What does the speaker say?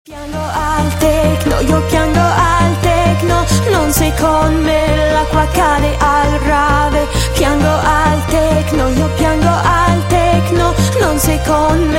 Piango al tecno, io piango al tecno, non sei con me, l'acqua cade al rave. Piango al tecno, io piango al tecno, non sei con